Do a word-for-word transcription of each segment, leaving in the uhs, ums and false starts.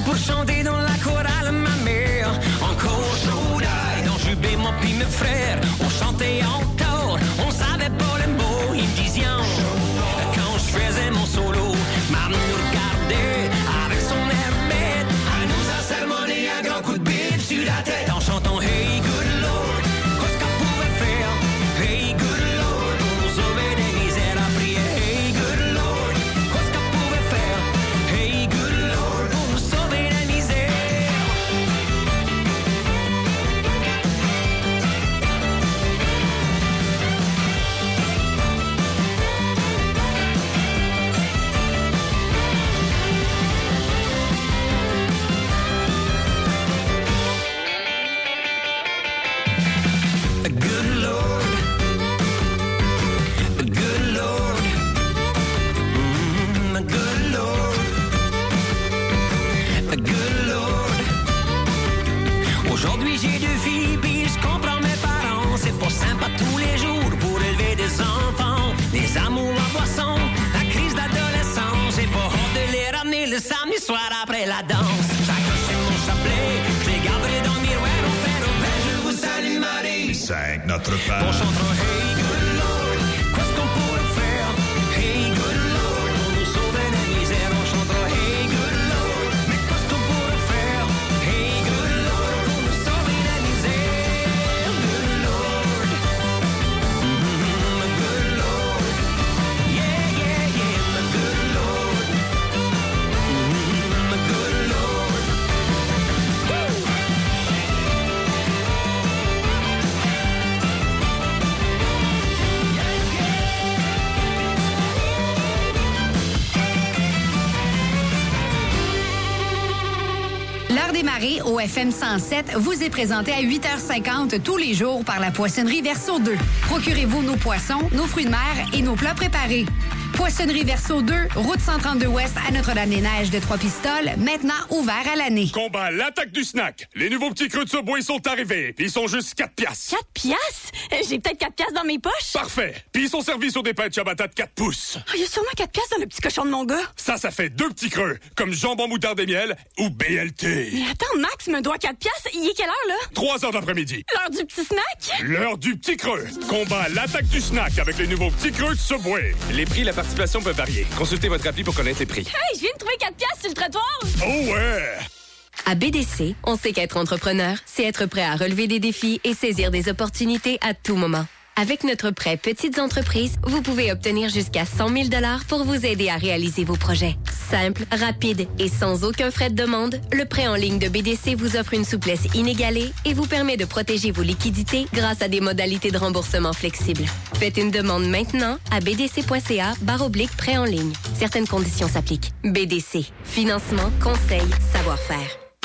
pour chanter dans la chorale ma mère. Encore chaud d'ail, dans Jubé, moi puis mes frères. On chantait encore, on savait pas le mot. Ils me disaient, quand je faisais mon solo, maman nous regardait avec son air bête. Elle nous a sermonné un grand coup de bip sur la tête en chantant Hey good Lord. Qu'est-ce qu'on pouvait faire? Hey good Lord, pour nous sauver des misères à prier. Hey good Lord, qu'est-ce qu'on pouvait faire? Hey good Lord, pour nous sauver des misères. Aujourd'hui j'ai deux filles puis je comprends mes parents. C'est pas sympa tous les jours pour élever des enfants. Des amours en boisson, la crise d'adolescence. J'ai pas hâte de les ramener le samedi soir après la danse. J'accroche mon chapelet, je les garderai dans le miroir. On fait nos verres, je vous salue Marie. Cinq, notre père. On chantera Hey good Lord, qu'est-ce qu'on pourrait faire? Hey good Lord, pour nous sauver des misères. On chantera Hey good Lord, mais qu'est-ce qu'on pourrait faire? Hey good Lord, pour nous sauver des misères. Good Lord, mm-hmm, my good Lord, yeah, yeah, yeah, my good Lord, mm-hmm, my good Lord. Woo! L'heure des marées au F M cent sept vous est présentée à huit heures cinquante tous les jours par la Poissonnerie Verso deux. Procurez-vous nos poissons, nos fruits de mer et nos plats préparés. Poissonnerie Verso deux, route cent trente-deux Ouest à Notre-Dame-des-Neiges de Trois-Pistoles, maintenant ouvert à l'année. Combat l'attaque du snack. Les nouveaux petits creux de Subway sont arrivés. Ils sont juste quatre piastres. quatre piastres? J'ai peut-être quatre piastres dans mes poches. Parfait. Puis ils sont servis sur des pains de ciabatta de quatre pouces. Il oh, y a sûrement quatre piastres dans le petit cochon de mon gars. Ça, ça fait deux petits creux, comme jambon moutarde et miel ou B L T. Mais attends, Max me doit quatre piastres. Il est quelle heure, là? Trois heures d'après-midi. L'heure du petit snack? L'heure du petit creux. Combat l'attaque du snack avec les nouveaux petits creux de Subway. Les prix et la participation peuvent varier. Consultez votre appli pour connaître les prix. Hey, je viens de trouver quatre piastres sur le trottoir. Oh ouais! À B D C, on sait qu'être entrepreneur, c'est être prêt à relever des défis et saisir des opportunités à tout moment. Avec notre prêt Petites entreprises, vous pouvez obtenir jusqu'à cent mille dollars pour vous aider à réaliser vos projets. Simple, rapide et sans aucun frais de demande, le prêt en ligne de B D C vous offre une souplesse inégalée et vous permet de protéger vos liquidités grâce à des modalités de remboursement flexibles. Faites une demande maintenant à bdc.ca barre oblique prêt en ligne. Certaines conditions s'appliquent. B D C. Financement, conseil, savoir-faire.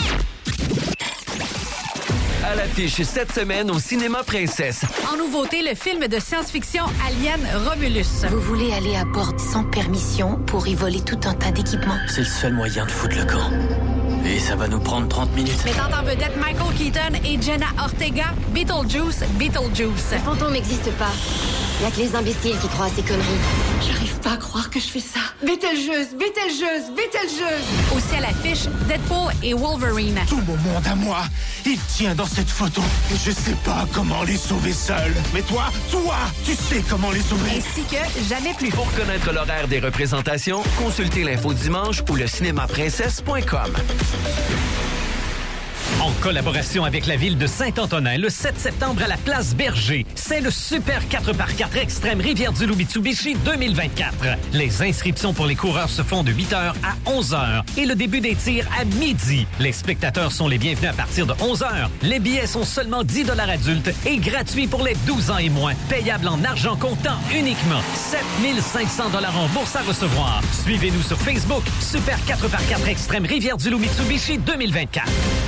À l'affiche cette semaine au Cinéma Princesse. En nouveauté, le film de science-fiction Alien Romulus. Vous voulez aller à bord sans permission pour y voler tout un tas d'équipements? C'est le seul moyen de foutre le camp. Et ça va nous prendre trente minutes. Mettant en vedette Michael Keaton et Jenna Ortega, Beetlejuice, Beetlejuice. Le fantôme n'existe pas. Il n'y a que les imbéciles qui croient à ces conneries. J'arrive pas à croire que je fais ça. Beetlejuice, Beetlejuice, Beetlejuice. Aussi à l'affiche, Deadpool et Wolverine. Tout mon monde à moi, il tient dans cette photo. Et je sais pas comment les sauver seuls. Mais toi, toi, tu sais comment les sauver. Ainsi que jamais plus. Pour connaître l'horaire des représentations, consultez l'info dimanche ou le cinéma princesse point com. En collaboration avec la ville de Saint-Antonin, le sept septembre à la place Berger, c'est le Super quatre par quatre Extrême Rivière-du-Loup Mitsubishi deux mille vingt-quatre. Les inscriptions pour les coureurs se font de huit heures à onze heures et le début des tirs à midi. Les spectateurs sont les bienvenus à partir de onze heures. Les billets sont seulement dix dollars adultes et gratuits pour les douze ans et moins. Payable en argent comptant uniquement. sept mille cinq cents dollars en bourse à recevoir. Suivez-nous sur Facebook, Super quatre par quatre Extrême Rivière-du-Loup Mitsubishi deux mille vingt-quatre.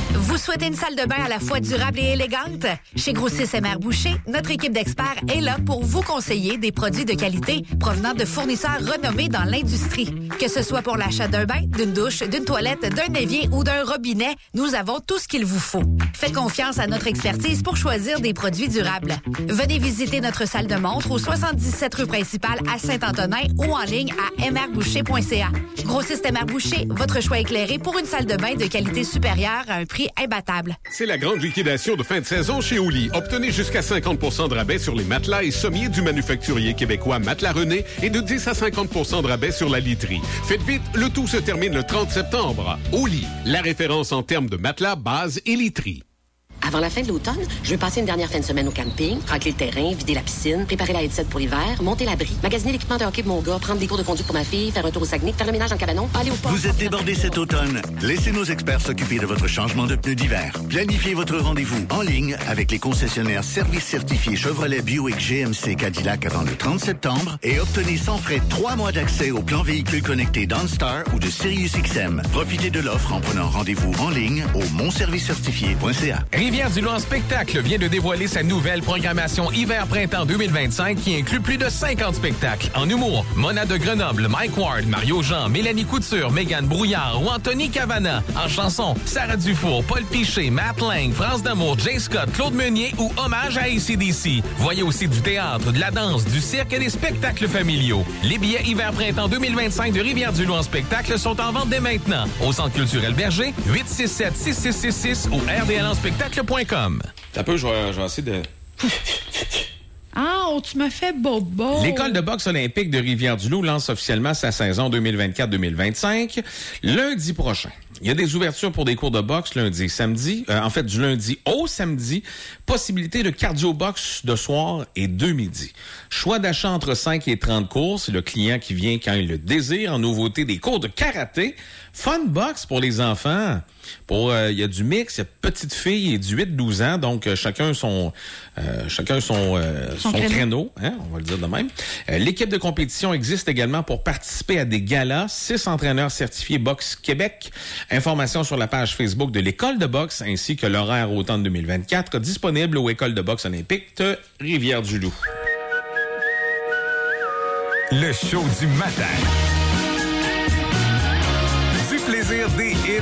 Vous souhaitez une salle de bain à la fois durable et élégante? Chez Grossiste M R Boucher, notre équipe d'experts est là pour vous conseiller des produits de qualité provenant de fournisseurs renommés dans l'industrie. Que ce soit pour l'achat d'un bain, d'une douche, d'une toilette, d'un évier ou d'un robinet, nous avons tout ce qu'il vous faut. Faites confiance à notre expertise pour choisir des produits durables. Venez visiter notre salle de montre au soixante-dix-sept rue principale à Saint-Antonin ou en ligne à m r boucher point c a. Grossiste M R Boucher, votre choix éclairé pour une salle de bain de qualité supérieure à un prix imbattable. C'est la grande liquidation de fin de saison chez Oli. Obtenez jusqu'à cinquante pour cent de rabais sur les matelas et sommiers du manufacturier québécois Matelas René et de dix à cinquante pour cent de rabais sur la literie. Faites vite, le tout se termine le trente septembre. Oli, la référence en termes de matelas, base et literie. Avant la fin de l'automne, je veux passer une dernière fin de semaine au camping, racler le terrain, vider la piscine, préparer la headset pour l'hiver, monter l'abri, magasiner l'équipement de hockey de mon gars, prendre des cours de conduite pour ma fille, faire un tour au Saguenay, faire le ménage en cabanon, aller au port. Vous êtes débordé cet automne? Laissez nos experts s'occuper de votre changement de pneus d'hiver. Planifiez votre rendez-vous en ligne avec les concessionnaires services certifiés Chevrolet, Buick, G M C, Cadillac avant le trente septembre et obtenez sans frais trois mois d'accès au plan véhicule connecté d'OnStar ou de Sirius X M. Profitez de l'offre en prenant rendez-vous en ligne au mon service certifié point c a. Rivière-du-Loup en spectacle vient de dévoiler sa nouvelle programmation hiver-printemps deux mille vingt-cinq qui inclut plus de cinquante spectacles. En humour, Mona de Grenoble, Mike Ward, Mario Jean, Mélanie Couture, Mégane Brouillard ou Anthony Cavana. En chanson, Sarah Dufour, Paul Piché, Matt Lang, France d'Amour, Jay Scott, Claude Meunier ou Hommage à A C D C. Voyez aussi du théâtre, de la danse, du cirque et des spectacles familiaux. Les billets hiver-printemps deux mille vingt-cinq de Rivière-du-Loup en spectacle sont en vente dès maintenant. Au Centre culturel Berger, huit six sept, six six six six ou r d l en spectacle point com. Un peu, je vais, je vais essayer de... Ah, oh, tu me fais bobo. L'école de boxe olympique de Rivière-du-Loup lance officiellement sa saison deux mille vingt-quatre deux mille vingt-cinq lundi prochain. Il y a des ouvertures pour des cours de boxe lundi et samedi. Euh, en fait, du lundi au samedi. Possibilité de cardio-boxe de soir et deux midi. Choix d'achat entre cinq et trente cours. C'est le client qui vient quand il le désire. En nouveauté, des cours de karaté. Fun box pour les enfants. Pour euh, il y a du mix, il y a petite fille et du huit douze ans. Donc, euh, chacun son euh, chacun son, euh, son, son créneau, créneau hein, on va le dire de même. Euh, l'équipe de compétition existe également pour participer à des galas. Six entraîneurs certifiés Boxe Québec. Informations sur la page Facebook de l'École de boxe ainsi que l'horaire automne deux mille vingt-quatre disponible aux Écoles de boxe olympique de Rivière-du-Loup. Le show du matin. Du plaisir des hits.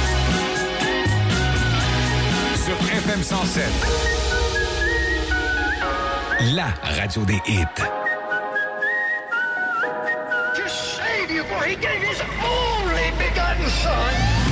Sur F M cent sept. La radio des hits. To save you, for he gave his only begotten son.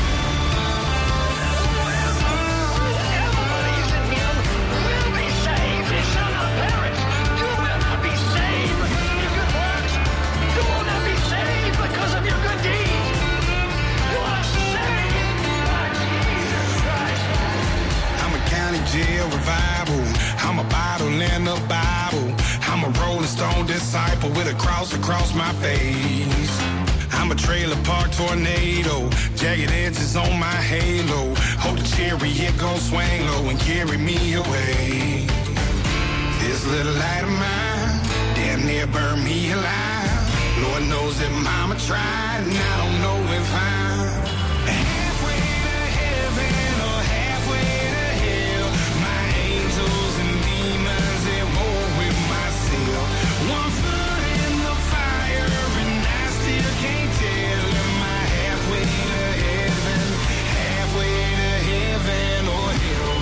Jail revival. I'm a bottle in the Bible. I'm a Rolling Stone disciple with a cross across my face. I'm a trailer park tornado. Jagged edges on my halo. Hope the chariot gon' swing low and carry me away. This little light of mine damn near burned me alive. Lord knows that mama tried and I don't know if I'm halfway to heaven or halfway to hell. My angels and demons at war with myself. One foot in the fire and I still can't tell. Am I halfway to heaven, halfway to heaven or hell?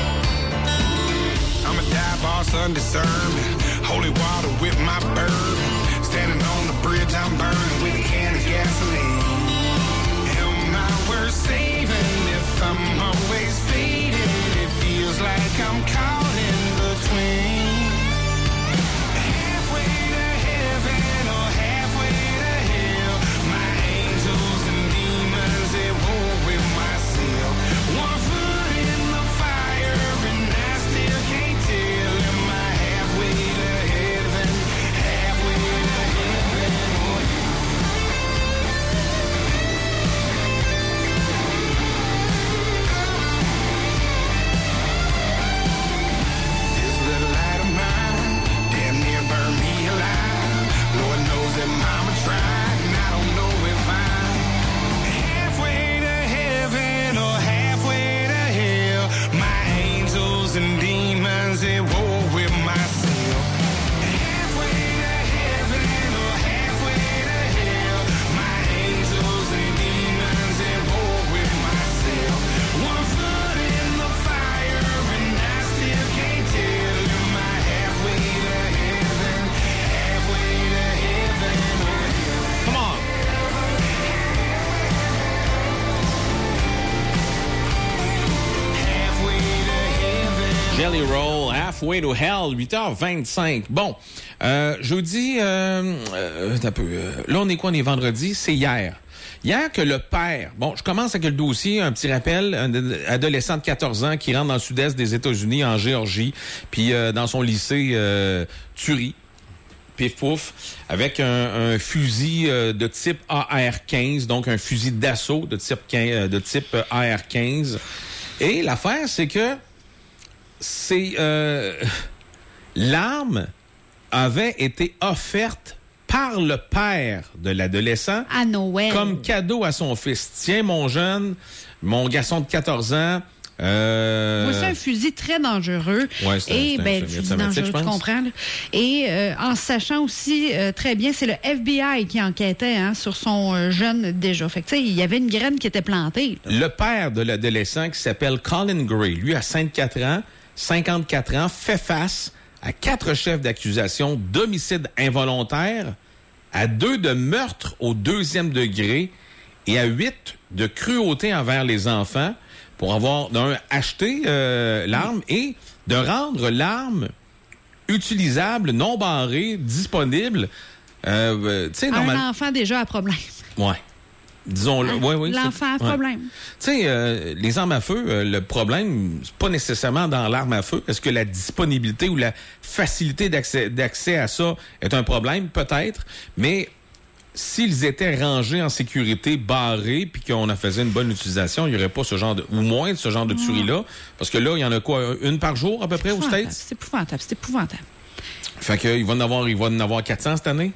I'm a dive boss undiscerning. Holy water with my bourbon. Standing on the bridge I'm burning with a can of gasoline. Am I worth saving if I'm always fading? It feels like I'm caught in between. Halfway to heaven or halfway to hell. My angels and demons at war with myself. One foot in the fire and I still can't tell. Am I halfway to heaven, halfway to heaven or hell? Jelly Roll, Halfway to Hell, huit heures vingt-cinq. Bon, euh, jeudi, euh, euh, un peu, euh, là, on est quoi, on est vendredi? C'est hier. Hier que le père, bon, je commence avec le dossier, un petit rappel, un adolescent de quatorze ans qui rentre dans le sud-est des États-Unis, en Géorgie, puis euh, dans son lycée euh, Thury, pif pouf, avec un, un fusil euh, de type A R quinze, donc un fusil d'assaut de type quinze, de type A R quinze. Et l'affaire, c'est que c'est euh, l'arme avait été offerte par le père de l'adolescent à Noël comme cadeau à son fils. Tiens, mon jeune, mon garçon de quatorze ans. Euh... Voici un fusil très dangereux. Ouais, c'est et un, c'est ben, un fusil dangereux, tu comprends. Là. Et euh, en sachant aussi euh, très bien, c'est le F B I qui enquêtait hein, sur son euh, jeune déjà. Fait que tu sais, il y avait une graine qui était plantée. Là. Le père de l'adolescent qui s'appelle Colin Gray, lui a cinquante-quatre ans, cinquante-quatre ans, fait face à quatre chefs d'accusation d'homicide involontaire, à deux de meurtre au deuxième degré et à huit de cruauté envers les enfants pour avoir d'un acheté euh, l'arme et de rendre l'arme utilisable, non barrée, disponible. Euh, tu sais, normal... Un enfant déjà à problème. Ouais. Disons-le. Hein? Ouais, oui, l'enfant c'est... a problème. Ouais. Tu sais, euh, les armes à feu, euh, le problème, c'est pas nécessairement dans l'arme à feu. Est-ce que la disponibilité ou la facilité d'accès, d'accès à ça est un problème? Peut-être. Mais s'ils étaient rangés en sécurité, barrés, puis qu'on en faisait une bonne utilisation, il n'y aurait pas ce genre de... ou moins de ce genre de tuerie-là. Parce que là, il y en a quoi? Une par jour, à peu près, aux States? C'est épouvantable, c'est épouvantable. Fait qu'il va en avoir, il va en avoir quatre cents cette année?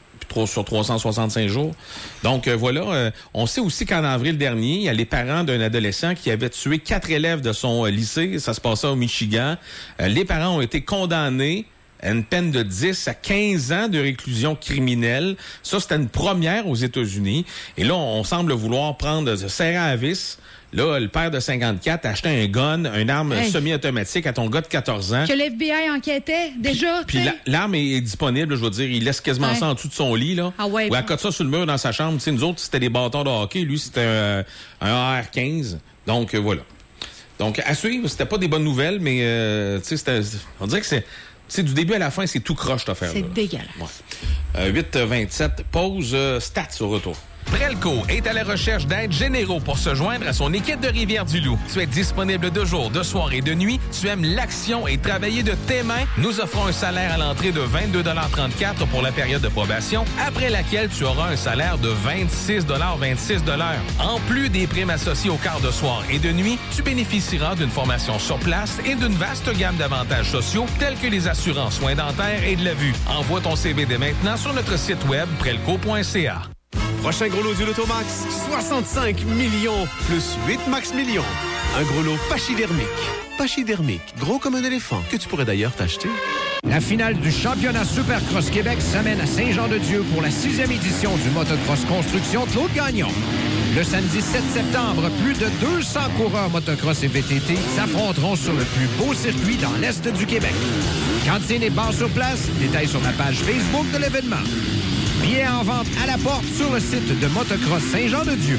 Sur trois cent soixante-cinq jours. Donc, euh, voilà. Euh, on sait aussi qu'en avril dernier, il y a les parents d'un adolescent qui avait tué quatre élèves de son euh, lycée. Ça se passait au Michigan. Euh, les parents ont été condamnés à une peine de dix à quinze ans de réclusion criminelle. Ça, c'était une première aux États-Unis. Et là, on, on semble vouloir prendre, se serrer à la vis. Là, le père de cinquante-quatre a acheté un gun, une arme hey. semi-automatique à ton gars de quatorze ans. Que l'F B I enquêtait déjà. Puis la, l'arme est, est disponible, je veux dire, il laisse quasiment ouais. ça en dessous de son lit, là. Ah ouais. Ou elle cote ça sur le mur dans sa chambre. Tu sais, nous autres, c'était des bâtons de hockey. Lui, c'était un, un A R quinze. Donc, euh, voilà. Donc, à suivre, c'était pas des bonnes nouvelles, mais, euh, tu sais, c'était, on dirait que c'est, c'est du début à la fin, c'est tout croche, cette affaire-là. C'est dégueulasse. Ouais. Euh, huit vingt-sept, pause, euh, stats au retour. Prelco est à la recherche d'aides généraux pour se joindre à son équipe de Rivière-du-Loup. Tu es disponible de jour, de soir et de nuit. Tu aimes l'action et travailler de tes mains. Nous offrons un salaire à l'entrée de vingt-deux trente-quatre pour la période de probation, après laquelle tu auras un salaire de vingt-six vingt-six. En plus des primes associées au quart de soir et de nuit, tu bénéficieras d'une formation sur place et d'une vaste gamme d'avantages sociaux tels que les assurances soins dentaires et de la vue. Envoie ton C V dès maintenant sur notre site web prelco point c a. Prochain gros lot du Lotomax, soixante-cinq millions plus huit max millions. Un gros lot pachydermique. Pachydermique, gros comme un éléphant, que tu pourrais d'ailleurs t'acheter. La finale du championnat Supercross Québec s'amène à Saint-Jean-de-Dieu pour la sixième édition du motocross construction Claude Gagnon. Le samedi sept septembre, plus de deux cents coureurs motocross et V T T s'affronteront sur le plus beau circuit dans l'Est du Québec. Cantine et bar sur place, détails sur la page Facebook de l'événement. Billets en vente à la porte sur le site de Motocross Saint-Jean-de-Dieu.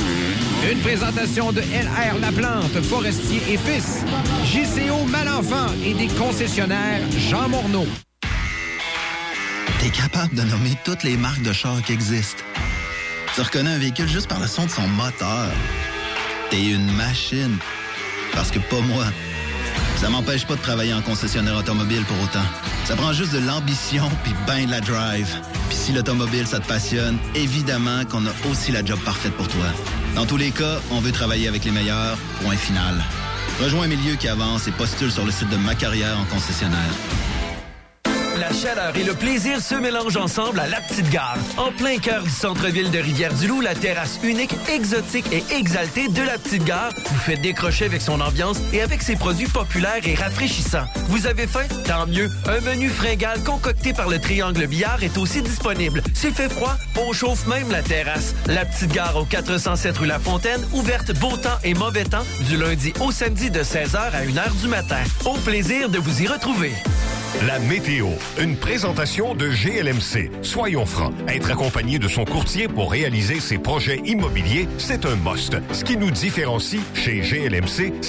Une présentation de L R Laplante, Forestier et Fils, J C O Malenfant et des concessionnaires Jean Morneau. T'es capable de nommer toutes les marques de chars qui existent. Tu reconnais un véhicule juste par le son de son moteur. T'es une machine. Parce que pas moi. Ça m'empêche pas de travailler en concessionnaire automobile pour autant. Ça prend juste de l'ambition puis ben de la drive. Puis si l'automobile, ça te passionne, évidemment qu'on a aussi la job parfaite pour toi. Dans tous les cas, on veut travailler avec les meilleurs, point final. Rejoins un milieu qui avance et postule sur le site de Ma Carrière en concessionnaire. La chaleur et le plaisir se mélangent ensemble à La Petite Gare. En plein cœur du centre-ville de Rivière-du-Loup, la terrasse unique, exotique et exaltée de La Petite Gare vous fait décrocher avec son ambiance et avec ses produits populaires et rafraîchissants. Vous avez faim? Tant mieux. Un menu fringale concocté par le Triangle Billard est aussi disponible. S'il fait froid, on chauffe même la terrasse. La Petite Gare au quatre cent sept rue La Fontaine, ouverte beau temps et mauvais temps du lundi au samedi de seize heures à une heure du matin. Au plaisir de vous y retrouver. La météo, une présentation de G L M C. Soyons francs, être accompagné de son courtier pour réaliser ses projets immobiliers, c'est un must. Ce qui nous différencie chez G L M C,